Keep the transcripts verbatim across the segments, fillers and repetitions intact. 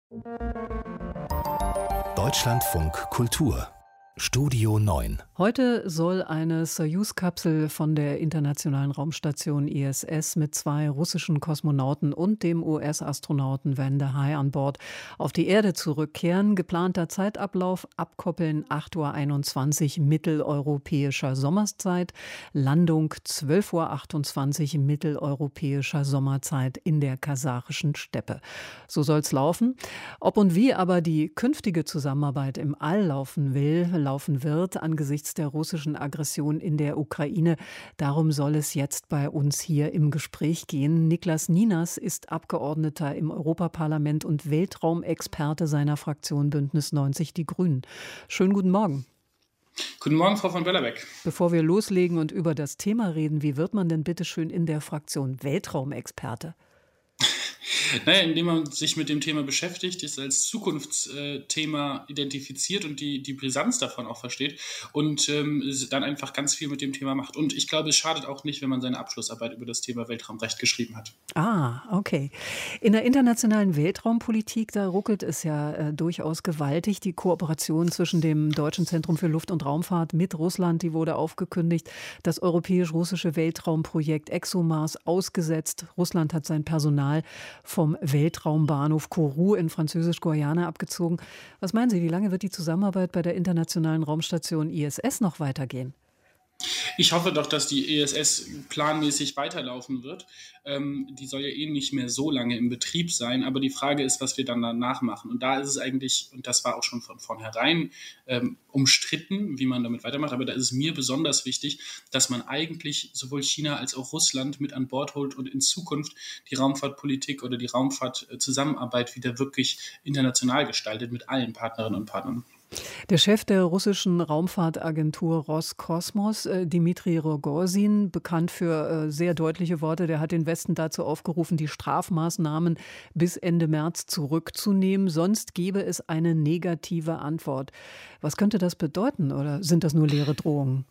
Deutschlandfunk Kultur Studio neun. Heute soll eine Sojus-Kapsel von der Internationalen Raumstation I S S mit zwei russischen Kosmonauten und dem U S-Astronauten Wende High an Bord auf die Erde zurückkehren. Geplanter Zeitablauf: abkoppeln acht Uhr einundzwanzig mitteleuropäischer Sommerzeit, Landung zwölf Uhr achtundzwanzig mitteleuropäischer Sommerzeit in der kasachischen Steppe. So soll's laufen. Ob und wie aber die künftige Zusammenarbeit im All laufen will, laufen wird angesichts der russischen Aggression in der Ukraine. Darum soll es jetzt bei uns hier im Gespräch gehen. Niklas Ninas ist Abgeordneter im Europaparlament und Weltraumexperte seiner Fraktion Bündnis neunzig Die Grünen. Schönen guten Morgen. Guten Morgen, Frau von Böllerbeck. Bevor wir loslegen und über das Thema reden, wie wird man denn bitte schön in der Fraktion Weltraumexperte? Naja, indem man sich mit dem Thema beschäftigt, es als Zukunftsthema identifiziert und die, die Brisanz davon auch versteht und ähm, dann einfach ganz viel mit dem Thema macht. Und ich glaube, es schadet auch nicht, wenn man seine Abschlussarbeit über das Thema Weltraumrecht geschrieben hat. Ah, okay. In der internationalen Weltraumpolitik, da ruckelt es ja äh, durchaus gewaltig. Die Kooperation zwischen dem Deutschen Zentrum für Luft- und Raumfahrt mit Russland, die wurde aufgekündigt. Das europäisch-russische Weltraumprojekt ExoMars ausgesetzt. Russland hat sein Personal vom Weltraumbahnhof Kourou in Französisch-Guayana abgezogen. Was meinen Sie, wie lange wird die Zusammenarbeit bei der Internationalen Raumstation I S S noch weitergehen? Ich hoffe doch, dass die I S S planmäßig weiterlaufen wird. Ähm, die soll ja eh nicht mehr so lange im Betrieb sein, aber die Frage ist, was wir dann danach machen. Und da ist es eigentlich, und das war auch schon von vornherein ähm, umstritten, wie man damit weitermacht, aber da ist es mir besonders wichtig, dass man eigentlich sowohl China als auch Russland mit an Bord holt und in Zukunft die Raumfahrtpolitik oder die Raumfahrtzusammenarbeit wieder wirklich international gestaltet mit allen Partnerinnen und Partnern. Der Chef der russischen Raumfahrtagentur Roskosmos, Dmitri Rogozin, bekannt für sehr deutliche Worte, der hat den Westen dazu aufgerufen, die Strafmaßnahmen bis Ende März zurückzunehmen, sonst gäbe es eine negative Antwort. Was könnte das bedeuten, oder sind das nur leere Drohungen?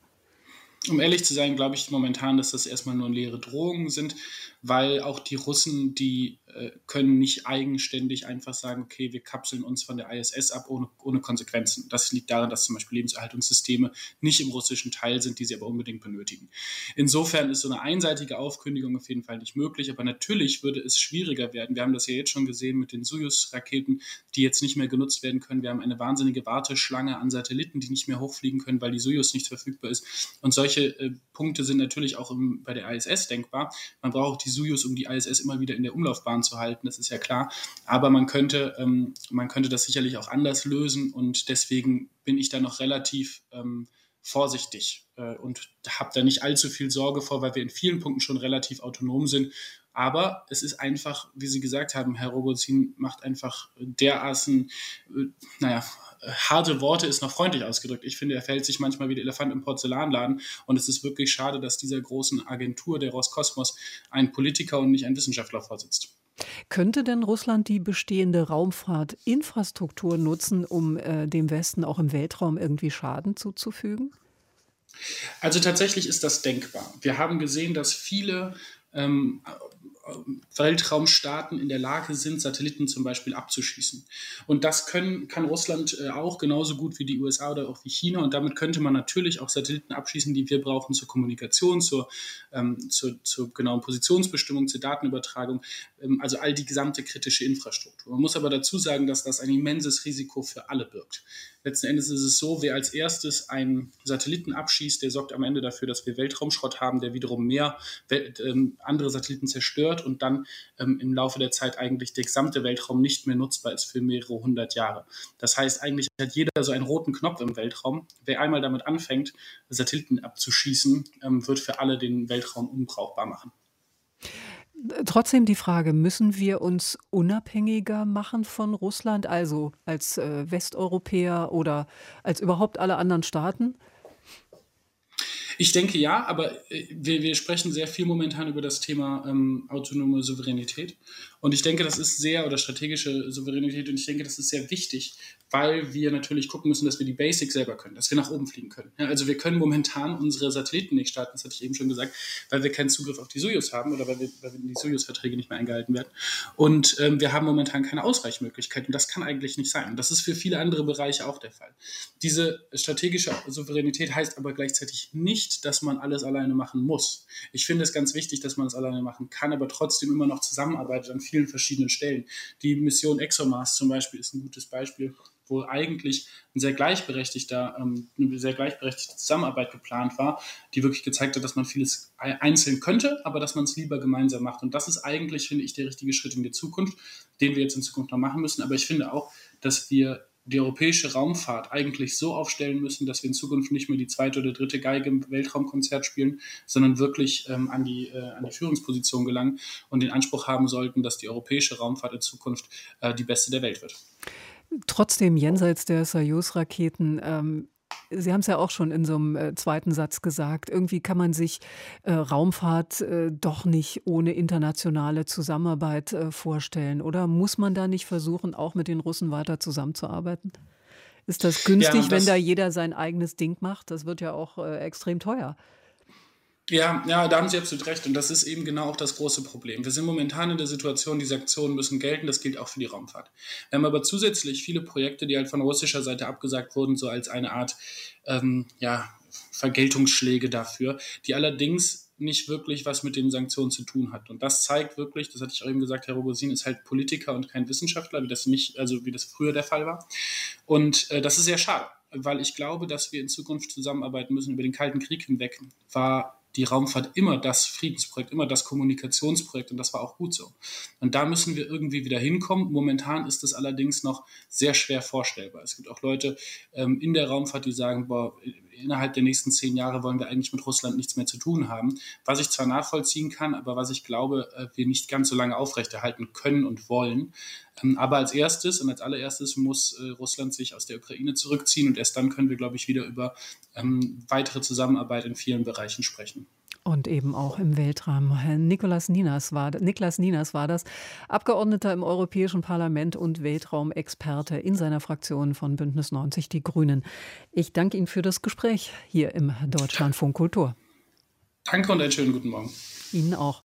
Um ehrlich zu sein, glaube ich momentan, dass das erstmal nur leere Drohungen sind, weil auch die Russen, die äh, können nicht eigenständig einfach sagen, okay, wir kapseln uns von der I S S ab ohne, ohne Konsequenzen. Das liegt daran, dass zum Beispiel Lebenserhaltungssysteme nicht im russischen Teil sind, die sie aber unbedingt benötigen. Insofern ist so eine einseitige Aufkündigung auf jeden Fall nicht möglich, aber natürlich würde es schwieriger werden. Wir haben das ja jetzt schon gesehen mit den Sojus-Raketen, die jetzt nicht mehr genutzt werden können. Wir haben eine wahnsinnige Warteschlange an Satelliten, die nicht mehr hochfliegen können, weil die Sojus nicht verfügbar ist. Und solche Solche äh, Punkte sind natürlich auch im, bei der I S S denkbar. Man braucht die Sojus, um die I S S immer wieder in der Umlaufbahn zu halten, das ist ja klar. Aber man könnte, ähm, man könnte das sicherlich auch anders lösen und deswegen bin ich da noch relativ ähm, vorsichtig äh, und habe da nicht allzu viel Sorge vor, weil wir in vielen Punkten schon relativ autonom sind. Aber es ist einfach, wie Sie gesagt haben, Herr Rogozin macht einfach dermaßen, äh, naja, harte Worte ist noch freundlich ausgedrückt. Ich finde, er verhält sich manchmal wie der Elefant im Porzellanladen und es ist wirklich schade, dass dieser großen Agentur, der Roskosmos, ein Politiker und nicht ein Wissenschaftler vorsitzt. Könnte denn Russland die bestehende Raumfahrtinfrastruktur nutzen, um äh, dem Westen auch im Weltraum irgendwie Schaden zuzufügen? Also tatsächlich ist das denkbar. Wir haben gesehen, dass viele ähm, Weltraumstaaten in der Lage sind, Satelliten zum Beispiel abzuschießen. Und das können, kann Russland äh, auch genauso gut wie die U S A oder auch wie China. Und damit könnte man natürlich auch Satelliten abschießen, die wir brauchen zur Kommunikation, zur, ähm, zur, zur genauen Positionsbestimmung, zur Datenübertragung, ähm, also all die gesamte kritische Infrastruktur. Man muss aber dazu sagen, dass das ein immenses Risiko für alle birgt. Letzten Endes ist es so, wer als erstes einen Satelliten abschießt, der sorgt am Ende dafür, dass wir Weltraumschrott haben, der wiederum mehr Welt, ähm, andere Satelliten zerstört und dann ähm, im Laufe der Zeit eigentlich der gesamte Weltraum nicht mehr nutzbar ist für mehrere hundert Jahre. Das heißt, eigentlich hat jeder so einen roten Knopf im Weltraum. Wer einmal damit anfängt, Satelliten abzuschießen, ähm, wird für alle den Weltraum unbrauchbar machen. Trotzdem die Frage, müssen wir uns unabhängiger machen von Russland, also als äh, Westeuropäer oder als überhaupt alle anderen Staaten? Ich denke ja, aber wir, wir sprechen sehr viel momentan über das Thema ähm, autonome Souveränität. Und ich denke, das ist sehr, oder strategische Souveränität, und ich denke, das ist sehr wichtig, weil wir natürlich gucken müssen, dass wir die Basics selber können, dass wir nach oben fliegen können. Ja, also wir können momentan unsere Satelliten nicht starten, das hatte ich eben schon gesagt, weil wir keinen Zugriff auf die Soyuz haben oder weil, wir, weil die Soyuz-Verträge nicht mehr eingehalten werden. Und ähm, wir haben momentan keine Ausweichmöglichkeit und das kann eigentlich nicht sein. Und das ist für viele andere Bereiche auch der Fall. Diese strategische Souveränität heißt aber gleichzeitig nicht, dass man alles alleine machen muss. Ich finde es ganz wichtig, dass man es alleine machen kann, aber trotzdem immer noch zusammenarbeitet an vielen verschiedenen Stellen. Die Mission ExoMars zum Beispiel ist ein gutes Beispiel, wo eigentlich ein sehr gleichberechtigter, ähm, eine sehr gleichberechtigte Zusammenarbeit geplant war, die wirklich gezeigt hat, dass man vieles einzeln könnte, aber dass man es lieber gemeinsam macht. Und das ist eigentlich, finde ich, der richtige Schritt in die Zukunft, den wir jetzt in Zukunft noch machen müssen. Aber ich finde auch, dass wir die europäische Raumfahrt eigentlich so aufstellen müssen, dass wir in Zukunft nicht mehr die zweite oder dritte Geige im Weltraumkonzert spielen, sondern wirklich ähm, an die, äh, an die Führungsposition gelangen und den Anspruch haben sollten, dass die europäische Raumfahrt in Zukunft äh, die beste der Welt wird. Trotzdem, jenseits der Soyuz-Raketen, ähm, Sie haben es ja auch schon in so einem äh, zweiten Satz gesagt, irgendwie kann man sich äh, Raumfahrt äh, doch nicht ohne internationale Zusammenarbeit äh, vorstellen. Oder muss man da nicht versuchen, auch mit den Russen weiter zusammenzuarbeiten? Ist das günstig, Ja, das, wenn da jeder sein eigenes Ding macht? Das wird ja auch äh, extrem teuer. Ja, ja, da haben Sie absolut recht. Und das ist eben genau auch das große Problem. Wir sind momentan in der Situation, die Sanktionen müssen gelten. Das gilt auch für die Raumfahrt. Wir haben aber zusätzlich viele Projekte, die halt von russischer Seite abgesagt wurden, so als eine Art ähm, ja, Vergeltungsschläge dafür, die allerdings nicht wirklich was mit den Sanktionen zu tun hat. Und das zeigt wirklich, das hatte ich auch eben gesagt, Herr Rogozin ist halt Politiker und kein Wissenschaftler, wie das nicht, also wie das früher der Fall war. Und äh, das ist sehr schade, weil ich glaube, dass wir in Zukunft zusammenarbeiten müssen. Über den Kalten Krieg hinweg war die Raumfahrt immer das Friedensprojekt, immer das Kommunikationsprojekt und das war auch gut so. Und da müssen wir irgendwie wieder hinkommen. Momentan ist es allerdings noch sehr schwer vorstellbar. Es gibt auch Leute ähm, in der Raumfahrt, die sagen, boah, innerhalb der nächsten zehn Jahre wollen wir eigentlich mit Russland nichts mehr zu tun haben. Was ich zwar nachvollziehen kann, aber was ich glaube, äh, wir nicht ganz so lange aufrechterhalten können und wollen. Ähm, aber als erstes und als allererstes muss äh, Russland sich aus der Ukraine zurückziehen und erst dann können wir, glaube ich, wieder über ähm, weitere Zusammenarbeit in vielen Bereichen sprechen. Und eben auch im Weltraum. Herr Niklas Ninas war, Niklas Ninas war das, Abgeordneter im Europäischen Parlament und Weltraumexperte in seiner Fraktion von Bündnis neunzig Die Grünen. Ich danke Ihnen für das Gespräch hier im Deutschlandfunk Kultur. Danke und einen schönen guten Morgen. Ihnen auch.